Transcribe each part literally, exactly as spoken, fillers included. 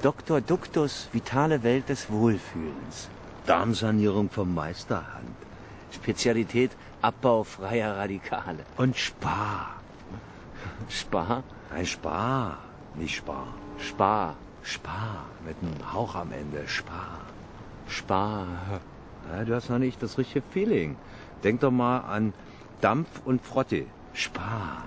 Doktor Duktus Vitale Welt des Wohlfühlens. Darmsanierung von Meisterhand. Spezialität Abbau freier Radikale. Und Spar. Spar? Ein Spar, nicht Spar. Spar. Spar, mit einem Hauch am Ende. Spar. Spar. Ja, du hast noch nicht das richtige Feeling. Denk doch mal an Dampf und Frotte. Spar.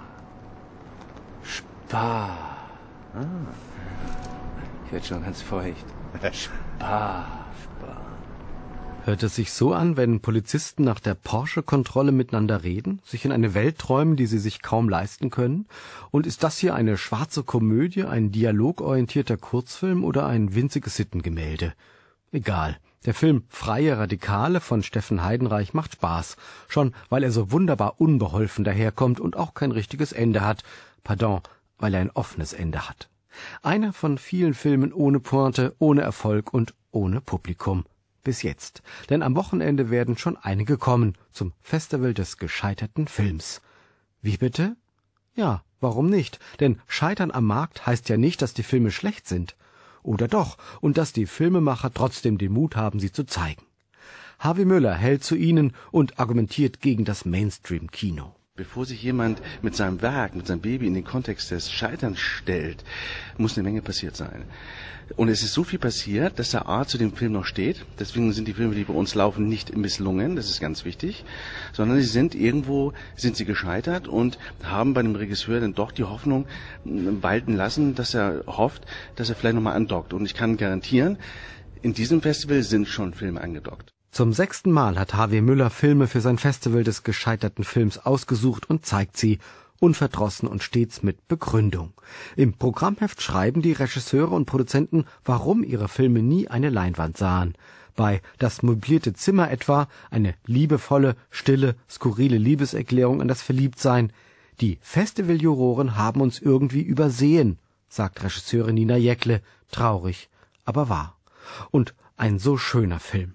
Spar. Ah. Ich werde schon ganz feucht. Spar. Spar. Hört es sich so an, wenn Polizisten nach der Porsche-Kontrolle miteinander reden, sich in eine Welt träumen, die sie sich kaum leisten können? Und ist das hier eine schwarze Komödie, ein dialogorientierter Kurzfilm oder ein winziges Sittengemälde? Egal. Der Film Freie Radikale von Steffen Heidenreich macht Spaß, schon weil er so wunderbar unbeholfen daherkommt und auch kein richtiges Ende hat. Pardon, weil er ein offenes Ende hat. Einer von vielen Filmen ohne Pointe, ohne Erfolg und ohne Publikum. Bis jetzt. Denn am Wochenende werden schon einige kommen zum Festival des gescheiterten Films. Wie bitte? Ja, warum nicht? Denn Scheitern am Markt heißt ja nicht, dass die Filme schlecht sind. Oder doch, und dass die Filmemacher trotzdem den Mut haben, sie zu zeigen. Harvey Müller hält zu ihnen und argumentiert gegen das Mainstream-Kino. Bevor sich jemand mit seinem Werk, mit seinem Baby in den Kontext des Scheiterns stellt, muss eine Menge passiert sein. Und es ist so viel passiert, dass der A zu dem Film noch steht. Deswegen sind die Filme, die bei uns laufen, nicht misslungen, das ist ganz wichtig, sondern sie sind irgendwo, sind sie gescheitert und haben bei dem Regisseur dann doch die Hoffnung walten lassen, dass er hofft, dass er vielleicht nochmal andockt. Und ich kann garantieren, in diesem Festival sind schon Filme angedockt. Zum sechsten Mal hat Harvey Müller Filme für sein Festival des gescheiterten Films ausgesucht und zeigt sie, unverdrossen und stets mit Begründung. Im Programmheft schreiben die Regisseure und Produzenten, warum ihre Filme nie eine Leinwand sahen. Bei Das möblierte Zimmer etwa eine liebevolle, stille, skurrile Liebeserklärung an das Verliebtsein. Die Festivaljuroren haben uns irgendwie übersehen, sagt Regisseurin Nina Jäckle, traurig, aber wahr. Und ein so schöner Film.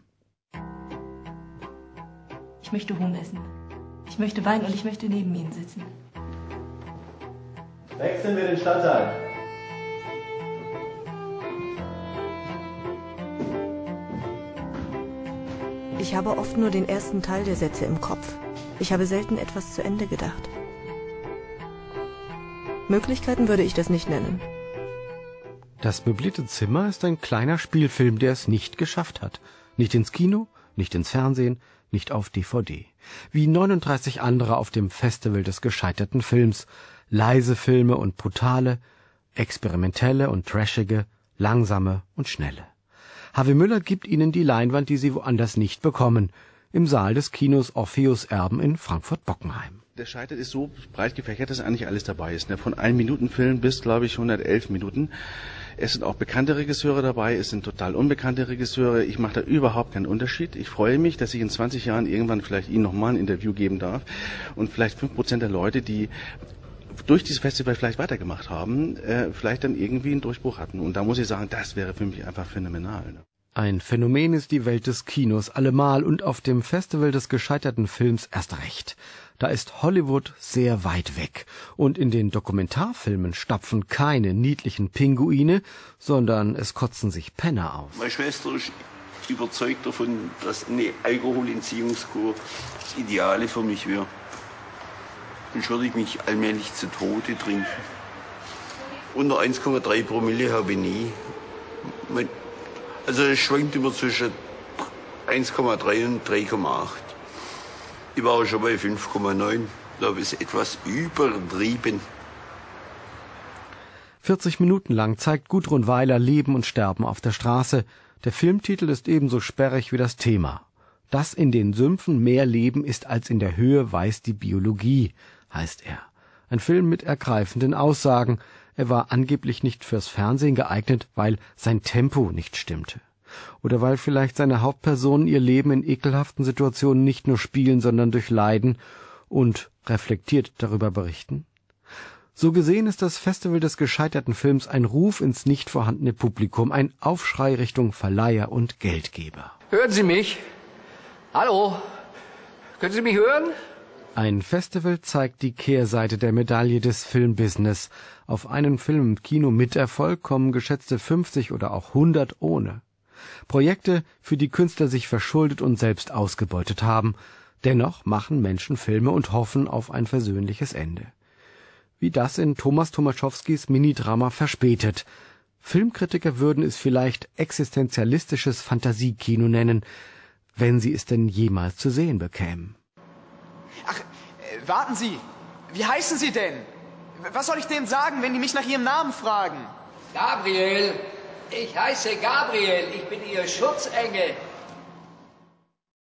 Ich möchte Huhn essen. Ich möchte weinen und ich möchte neben Ihnen sitzen. Wechseln wir den Stadtteil. Ich habe oft nur den ersten Teil der Sätze im Kopf. Ich habe selten etwas zu Ende gedacht. Möglichkeiten würde ich das nicht nennen. Das möblierte Zimmer ist ein kleiner Spielfilm, der es nicht geschafft hat. Nicht ins Kino, nicht ins Fernsehen, nicht auf D V D. Wie neununddreißig andere auf dem Festival des gescheiterten Films. Leise Filme und brutale, experimentelle und trashige, langsame und schnelle. Harvey Müller gibt ihnen die Leinwand, die sie woanders nicht bekommen. Im Saal des Kinos Orpheus Erben in Frankfurt-Bockenheim. Der Scheitert ist so breit gefächert, dass eigentlich alles dabei ist. Von ein Minuten Film bis, glaube ich, hundertelf Minuten. Es sind auch bekannte Regisseure dabei, es sind total unbekannte Regisseure. Ich mache da überhaupt keinen Unterschied. Ich freue mich, dass ich in zwanzig Jahren irgendwann vielleicht Ihnen nochmal ein Interview geben darf. Und vielleicht fünf Prozent der Leute, die durch dieses Festival vielleicht weitergemacht haben, äh, vielleicht dann irgendwie einen Durchbruch hatten. Und da muss ich sagen, das wäre für mich einfach phänomenal. Ne? Ein Phänomen ist die Welt des Kinos allemal und auf dem Festival des gescheiterten Films erst recht. Da ist Hollywood sehr weit weg und in den Dokumentarfilmen stapfen keine niedlichen Pinguine, sondern es kotzen sich Penner auf. Meine Schwester ist überzeugt davon, dass eine Alkoholentziehungskur das Ideale für mich wäre. Sonst würde ich mich allmählich zu Tode trinken. Unter eins Komma drei Promille habe ich nie. Also es schwankt immer zwischen eins Komma drei und drei Komma acht. Ich war auch schon bei fünf Komma neun. Da habe ich es etwas übertrieben. vierzig Minuten lang zeigt Gudrun Weiler Leben und Sterben auf der Straße. Der Filmtitel ist ebenso sperrig wie das Thema. Dass in den Sümpfen mehr Leben ist als in der Höhe, weiß die Biologie, heißt er. Ein Film mit ergreifenden Aussagen. Er war angeblich nicht fürs Fernsehen geeignet, weil sein Tempo nicht stimmte. Oder weil vielleicht seine Hauptpersonen ihr Leben in ekelhaften Situationen nicht nur spielen, sondern durchleiden und reflektiert darüber berichten? So gesehen ist das Festival des gescheiterten Films ein Ruf ins nicht vorhandene Publikum, ein Aufschrei Richtung Verleiher und Geldgeber. Hören Sie mich? Hallo? Können Sie mich hören? Ein Festival zeigt die Kehrseite der Medaille des Filmbusiness. Auf einen Film im Kino mit Erfolg kommen geschätzte fünfzig oder auch hundert ohne. Projekte, für die Künstler sich verschuldet und selbst ausgebeutet haben. Dennoch machen Menschen Filme und hoffen auf ein versöhnliches Ende. Wie das in Thomas Tomaszowskis Minidrama Verspätet. Filmkritiker würden es vielleicht existenzialistisches Fantasiekino nennen, wenn sie es denn jemals zu sehen bekämen. Ach, äh, warten Sie. Wie heißen Sie denn? Was soll ich denen sagen, wenn die mich nach Ihrem Namen fragen? Gabriel. Ich heiße Gabriel. Ich bin Ihr Schutzengel.